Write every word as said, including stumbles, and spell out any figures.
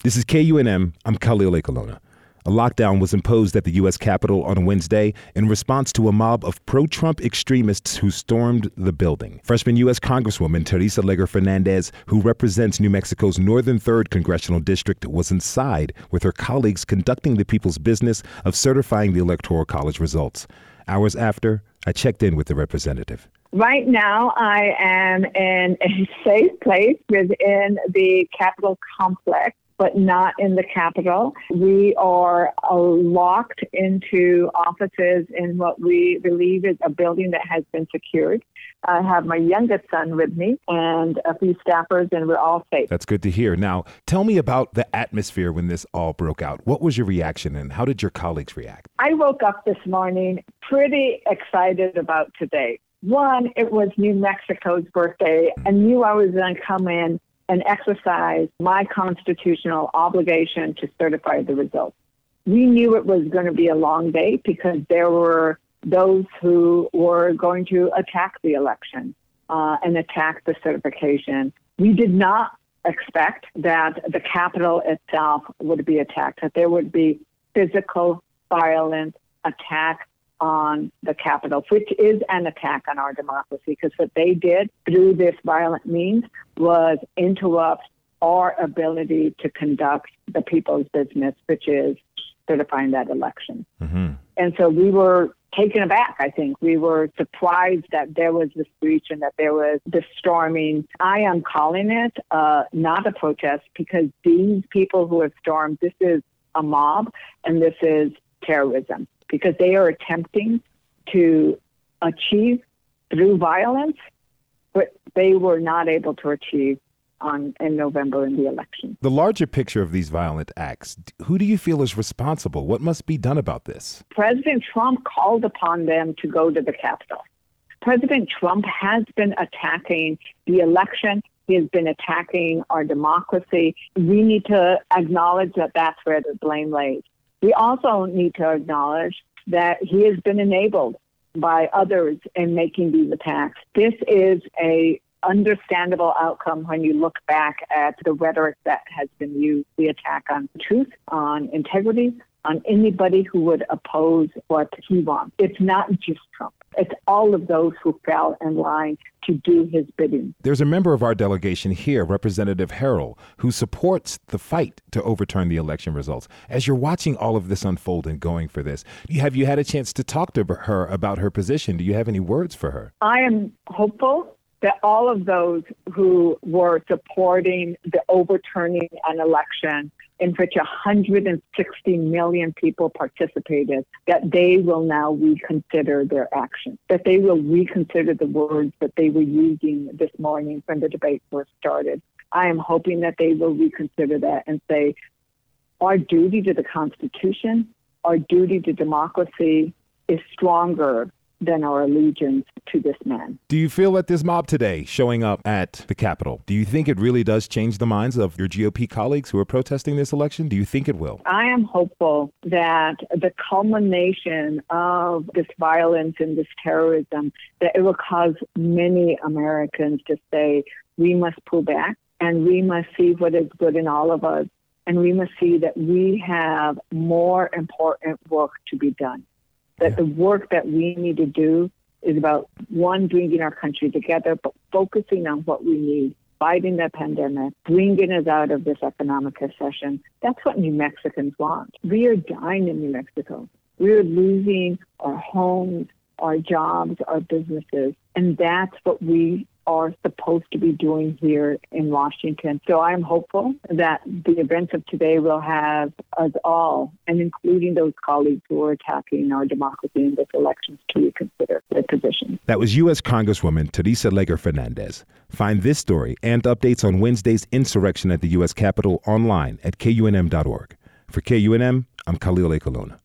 This is K U N M. I'm Khalil Ekulona. A lockdown was imposed at the U S Capitol on Wednesday in response to a mob of pro-Trump extremists who stormed the building. Freshman U S Congresswoman Teresa Leger Fernandez, who represents New Mexico's Northern third Congressional District, was inside with her colleagues conducting the people's business of certifying the Electoral College results. Hours after, I checked in with the representative. Right now, I am in a safe place within the Capitol complex, but not in the Capitol. We are uh, locked into offices in what we believe is a building that has been secured. I have my youngest son with me and a few staffers, and we're all safe. That's good to hear. Now, tell me about the atmosphere when this all broke out. What was your reaction, and how did your colleagues react? I woke up this morning pretty excited about today. One, it was New Mexico's birthday. I knew I was going to come in and exercise my constitutional obligation to certify the results. We knew it was going to be a long day because there were those who were going to attack the election uh, and attack the certification. We did not expect that the Capitol itself would be attacked, that there would be physical violence attack on the Capitol, which is an attack on our democracy, because what they did through this violent means was interrupt our ability to conduct the people's business, which is certifying that election. Mm-hmm. And so we were taken aback, I think. We were surprised that there was this breach and that there was this storming. I am calling it uh, not a protest, because these people who have stormed, this is a mob and this is terrorism, because they are attempting to achieve through violence what they were not able to achieve on in November in the election. The larger picture of these violent acts, who do you feel is responsible? What must be done about this? President Trump called upon them to go to the Capitol. President Trump has been attacking the election. He has been attacking our democracy. We need to acknowledge that that's where the blame lays. We also need to acknowledge that he has been enabled by others in making these attacks. This is a understandable outcome when you look back at the rhetoric that has been used, the attack on truth, on integrity, on anybody who would oppose what he wants. It's not just Trump. It's all of those who fell in line to do his bidding. There's a member of our delegation here, Representative Harrell, who supports the fight to overturn the election results. As you're watching all of this unfold and going for this, have you had a chance to talk to her about her position? Do you have any words for her? I am hopeful that all of those who were supporting the overturning an election in which one hundred sixty million people participated, that they will now reconsider their actions, that they will reconsider the words that they were using this morning when the debate first started. I am hoping that they will reconsider that and say, our duty to the Constitution, our duty to democracy is stronger than our allegiance to this man. Do you feel that this mob today showing up at the Capitol, do you think it really does change the minds of your G O P colleagues who are protesting this election? Do you think it will? I am hopeful that the culmination of this violence and this terrorism, that it will cause many Americans to say, we must pull back and we must see what is good in all of us. And we must see that we have more important work to be done. That the work that we need to do is about, one, bringing our country together, but focusing on what we need, fighting the pandemic, bringing us out of this economic recession. That's what New Mexicans want. We are dying in New Mexico. We are losing our homes, our jobs, our businesses, and that's what we are supposed to be doing here in Washington. So I'm hopeful that the events of today will have us all, and including those colleagues who are attacking our democracy in this election, to reconsider their position. That was U S Congresswoman Teresa Leger Fernandez. Find this story and updates on Wednesday's insurrection at the U S Capitol online at K U N M dot org. For K U N M, I'm Khalil Ekulona.